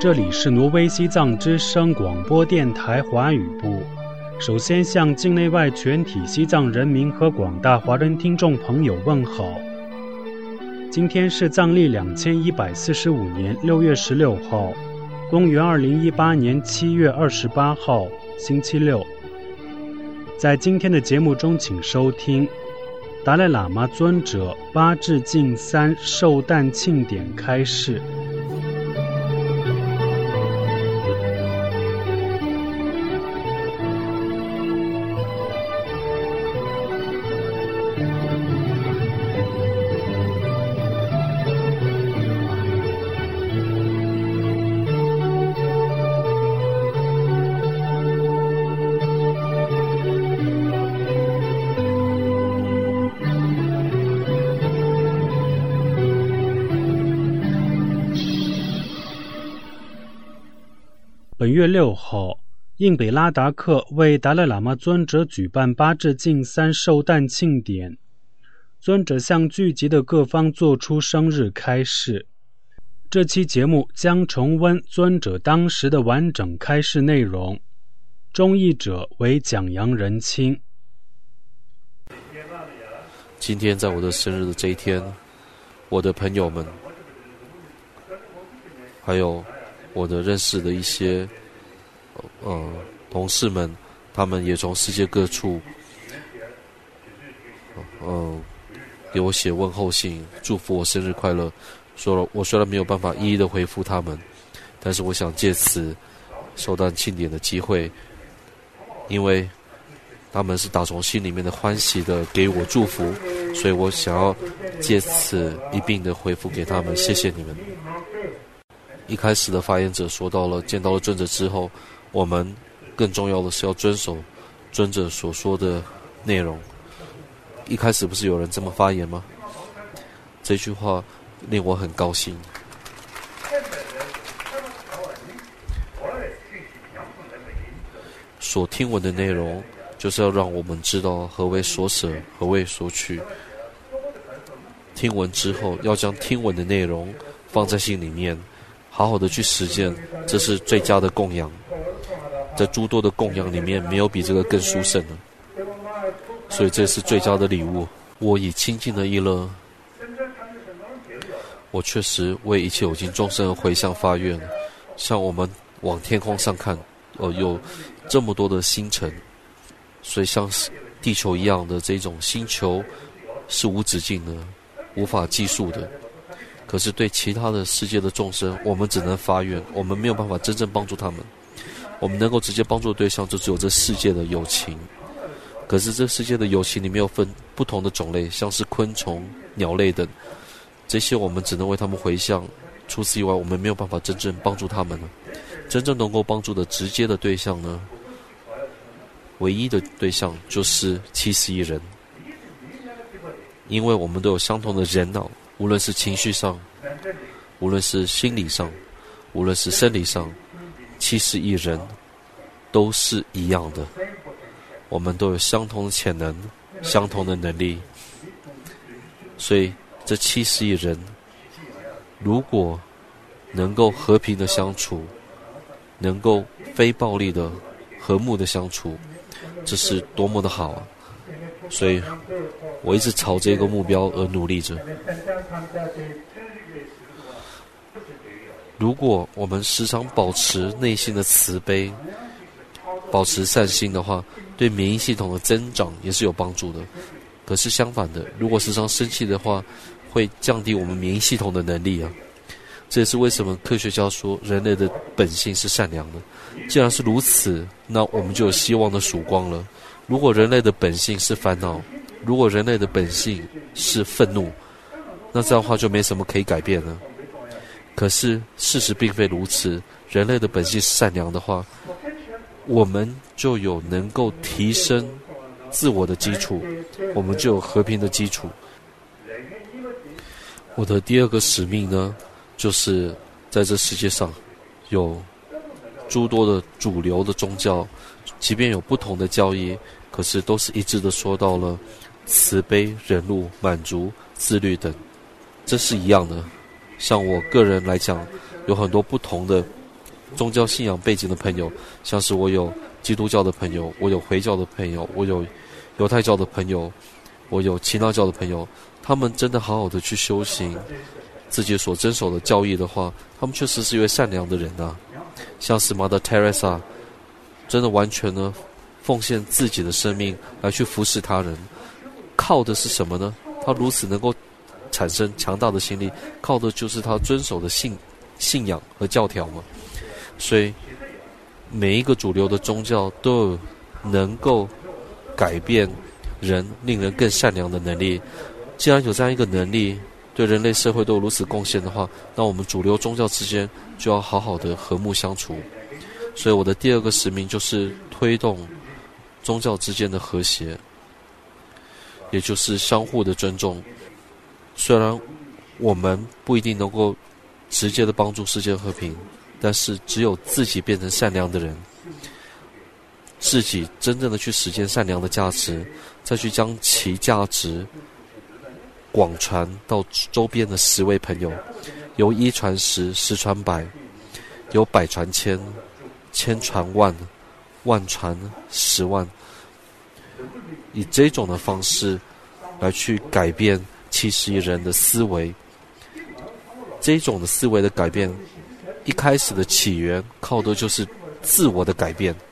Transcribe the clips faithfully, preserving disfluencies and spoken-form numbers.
这里是挪威西藏之声广播电台华语部。首先向境内外全体西藏人民和广大华人听众朋友问好。今天是藏历两千一百四十五年六月十六号，公元二零一八年七月二十八号，星期六。在今天的节目中，请收听达赖喇嘛尊者八智净三寿诞庆典开示。本月六号，印北拉达克为达赖喇嘛尊者举办八智净三寿诞庆典，尊者向聚集的各方做出生日开示。这期节目将重温尊者当时的完整开示内容，中译者为蒋扬仁清。 今天在我的生日的这一天，我的朋友们还有我的认识的一些呃同事们，他们也从世界各处呃给我写问候信，祝福我生日快乐。说了，我虽然没有办法一一的回复他们，但是我想借此寿诞庆典的机会，因为他们是打从心里面的欢喜的给我祝福，所以我想要借此一并的回复给他们，谢谢你们。一开始的发言者说到了，见到了尊者之后，我们更重要的是要遵守尊者所说的内容。一开始不是有人这么发言吗？这句话令我很高兴。所听闻的内容就是要让我们知道何为所舍，何为所取。听闻之后要将听闻的内容放在心里面，好好的去实践，这是最佳的供养。在诸多的供养里面，没有比这个更殊胜的，所以这是最佳的礼物。我以清净的意乐，我确实为一切有情众生而回向发愿。像我们往天空上看，呃，有这么多的星辰，所以像地球一样的这种星球是无止境的，无法计数的。可是对其他的世界的众生，我们只能发愿，我们没有办法真正帮助他们。我们能够直接帮助的对象就只有这世界的有情。可是这世界的有情里面有分不同的种类，像是昆虫、鸟类等，这些我们只能为他们回向，除此以外我们没有办法真正帮助他们了。真正能够帮助的直接的对象呢，唯一的对象就是七十亿人。因为我们都有相同的人脑，无论是情绪上，无论是心理上，无论是生理上，七十亿人都是一样的。我们都有相同的潜能，相同的能力。所以这七十亿人如果能够和平的相处，能够非暴力的和睦的相处，这是多么的好啊！所以我一直朝这个目标而努力着。如果我们时常保持内心的慈悲，保持善心的话，对免疫系统的增长也是有帮助的。可是相反的，如果时常生气的话，会降低我们免疫系统的能力啊。这也是为什么科学家说人类的本性是善良的。既然是如此，那我们就有希望的曙光了。如果人类的本性是烦恼，如果人类的本性是愤怒，那这样的话就没什么可以改变了。可是事实并非如此，人类的本性是善良的话，我们就有能够提升自我的基础，我们就有和平的基础。我的第二个使命呢，就是在这世界上有诸多的主流的宗教，即便有不同的教义，可是都是一致的说到了慈悲、忍辱、满足、自律等，这是一样的。像我个人来讲，有很多不同的宗教信仰背景的朋友，像是我有基督教的朋友，我有回教的朋友，我有犹太教的朋友，我有其他教的朋友，他们真的好好的去修行自己所遵守的教义的话，他们确实是一位善良的人啊。像是 Mother Teresa 真的完全呢奉献自己的生命来去服侍他人，靠的是什么呢？他如此能够产生强大的心力，靠的就是他遵守的信信仰和教条嘛。所以每一个主流的宗教都有能够改变人，令人更善良的能力。既然有这样一个能力，对人类社会都有如此贡献的话，那我们主流宗教之间就要好好的和睦相处。所以我的第二个使命就是推动宗教之间的和谐，也就是相互的尊重。虽然我们不一定能够直接的帮助世界和平，但是只有自己变成善良的人，自己真正的去实践善良的价值，再去将其价值广传到周边的十位朋友，由一传十，十传百，由百传千，千传万，万传十万，以这种的方式来去改变七十亿人的思维。这种的思维的改变，一开始的起源靠的就是自我的改变。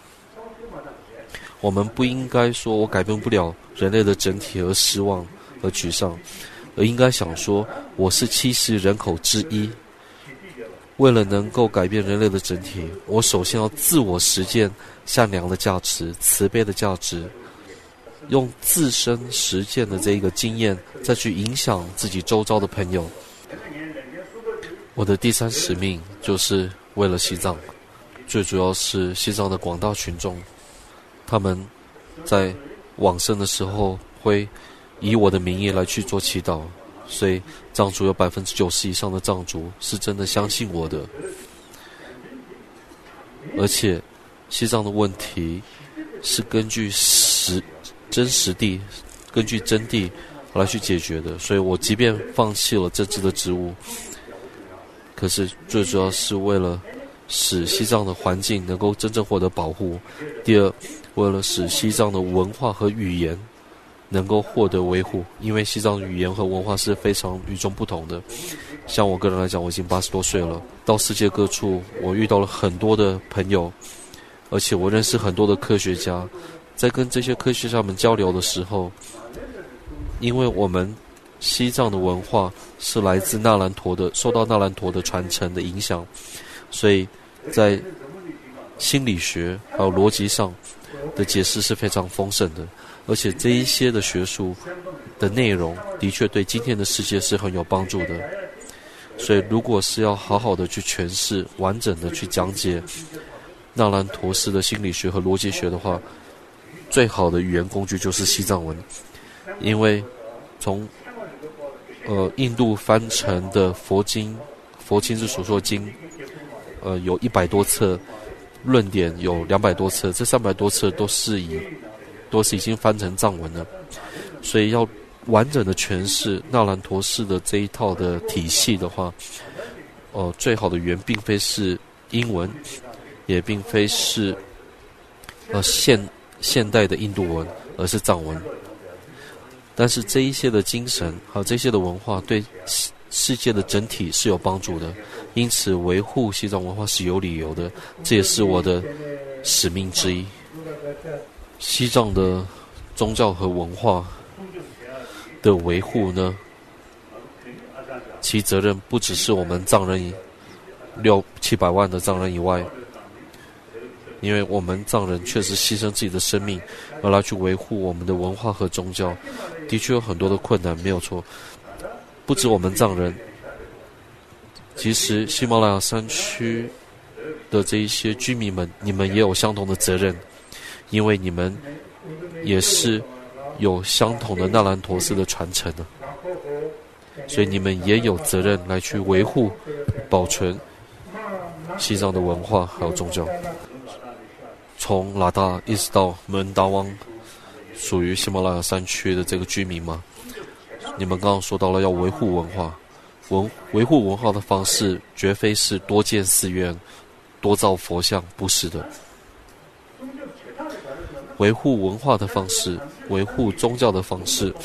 我们不应该说我改变不了人类的整体而失望而沮丧，而应该想说我是七十人口之一，为了能够改变人类的整体，我首先要自我实践善良的价值、慈悲的价值，用自身实践的这一个经验再去影响自己周遭的朋友。我的第三使命就是为了西藏，最主要是西藏的广大群众，他们在往生的时候会以我的名义来去做祈祷，所以藏族有百分之九十以上的藏族是真的相信我的。而且西藏的问题是根据实真实地根据真谛来去解决的，所以我即便放弃了政治的职务，可是最主要是为了使西藏的环境能够真正获得保护，第二，为了使西藏的文化和语言能够获得维护，因为西藏语言和文化是非常与众不同的。像我个人来讲，我已经八十多岁了，到世界各处我遇到了很多的朋友，而且我认识很多的科学家，在跟这些科学家们交流的时候，因为我们西藏的文化是来自纳兰陀的，受到纳兰陀的传承的影响，所以在心理学还有逻辑上的解释是非常丰盛的，而且这一些的学术的内容的确对今天的世界是很有帮助的。所以如果是要好好的去诠释，完整的去讲解纳兰陀式的心理学和逻辑学的话，最好的语言工具就是西藏文。因为从呃印度翻成的佛经，佛亲自所说经，呃有一百多册，论点有两百多册，这三百多册都是以都是已经翻成藏文了，所以要完整的诠释纳兰陀式的这一套的体系的话，呃最好的语言并非是英文，也并非是呃现现代的印度文，而是藏文。但是这一些的精神还有这些的文化对世界的整体是有帮助的，因此维护西藏文化是有理由的，这也是我的使命之一。西藏的宗教和文化的维护呢，其责任不只是我们藏人六七百万的藏人以外，因为我们藏人确实牺牲自己的生命而来去维护我们的文化和宗教，的确有很多的困难，没有错。不止我们藏人，其实喜马拉雅山区的这一些居民们，你们也有相同的责任，因为你们也是有相同的纳兰陀寺的传承的，所以你们也有责任来去维护、保存西藏的文化还有宗教。从拉达一直到门达汪，属于喜马拉雅山区的这个居民嘛，你们刚刚说到了要维护文化，文维护文化的方式绝非是多建寺院、 多造佛像，不是的。维护文化的方式，维护宗教的方式，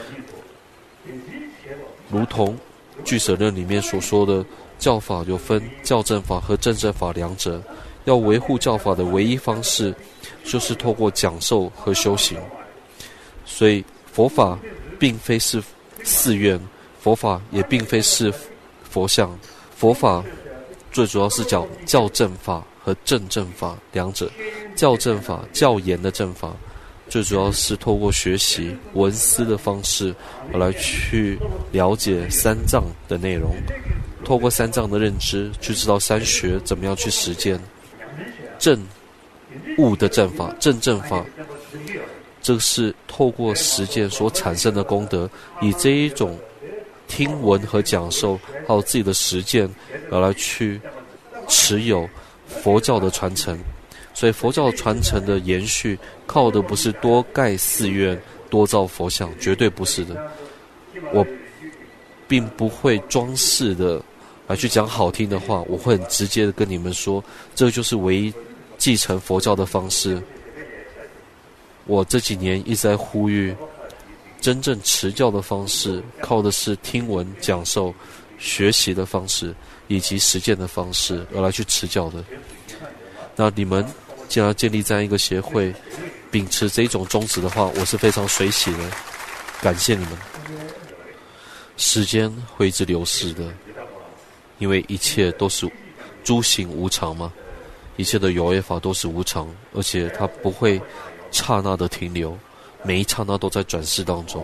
如同俱舍论里面所说的，教法有分教正法和正正法两者。要维护教法的唯一方式，就是透过讲授和修行。所以佛法并非是寺院，佛法也并非是佛像，佛法最主要是讲教正法和正正法两者。教正法，教言的正法，最主要是透过学习文思的方式来去了解三藏的内容，透过三藏的认知去知道三学怎么样去实践。正悟的正法，正正法，这是透过实践所产生的功德，以这一种听闻和讲授还有自己的实践而来去持有佛教的传承。所以佛教传承的延续靠的不是多盖寺院多造佛像，绝对不是的。我并不会装饰的来去讲好听的话，我会很直接的跟你们说，这就是唯一继承佛教的方式。我这几年一直在呼吁，真正持教的方式靠的是听闻讲授学习的方式以及实践的方式而来去持教的。那你们既然建立这样一个协会，秉持这一种宗旨的话，我是非常随喜的，感谢你们。时间会一直流逝的，因为一切都是诸行无常嘛，一切的有为法都是无常，而且它不会刹那的停留，每一刹那都在转世当中。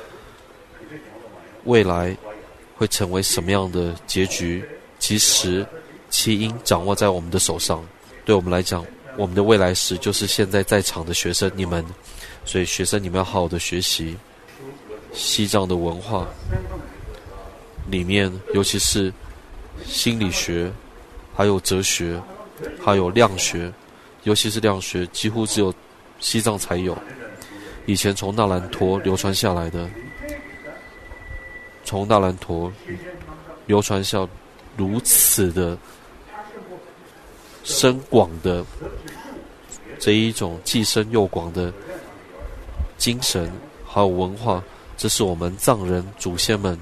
未来会成为什么样的结局，其实其因掌握在我们的手上。对我们来讲，我们的未来时就是现在在场的学生你们，所以学生你们要好好的学习西藏的文化里面，尤其是心理学，还有哲学，还有量学，尤其是量学几乎只有西藏才有，以前从纳兰陀流传下来的，从纳兰陀流传下如此的深广的这一种既深又广的精神还有文化，这是我们藏人祖先们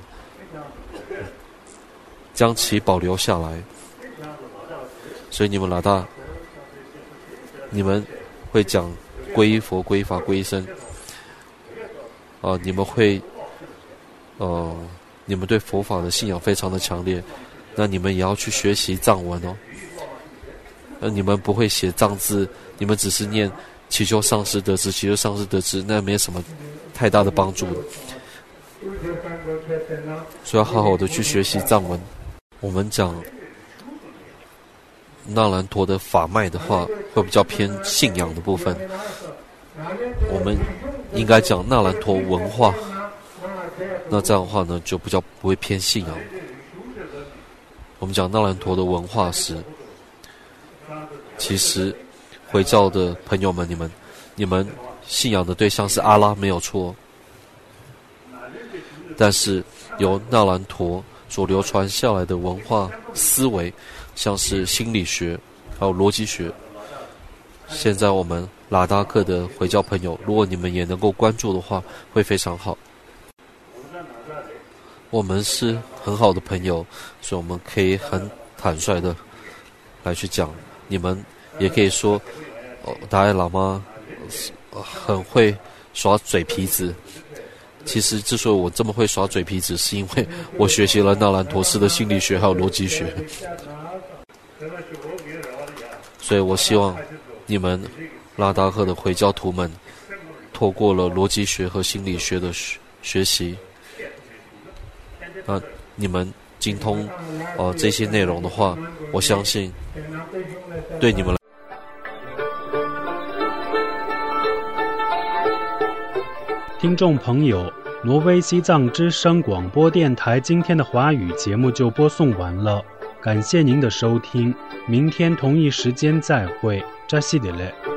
将其保留下来。所以你们老大，你们会讲皈依佛、皈依法、皈依僧，啊、呃，你们会，呃，你们对佛法的信仰非常的强烈，那你们也要去学习藏文哦。呃，你们不会写藏字，你们只是念祈求上师得知，祈求上师得知，那没什么太大的帮助的。所以要好好的去学习藏文。我们讲纳兰陀的法脉的话，会比较偏信仰的部分。我们应该讲纳兰陀文化，那这样的话呢，就比较不会偏信仰。我们讲纳兰陀的文化时，其实回教的朋友们，你们你们信仰的对象是阿拉没有错，但是由纳兰陀所流传下来的文化思维，像是心理学还有逻辑学，现在我们拉达克的回教朋友，如果你们也能够关注的话，会非常好。我们是很好的朋友，所以我们可以很坦率的来去讲。你们也可以说，哦，达赖喇嘛很会耍嘴皮子。其实之所以我这么会耍嘴皮子，是因为我学习了纳兰陀斯的心理学还有逻辑学。所以我希望你们拉达克的回教徒们，透过了逻辑学和心理学的学习，那你们精通呃这些内容的话，我相信对你们来听众朋友，挪威西藏之声广播电台今天的华语节目就播送完了，感谢您的收听，明天同一时间再会，扎西里勒。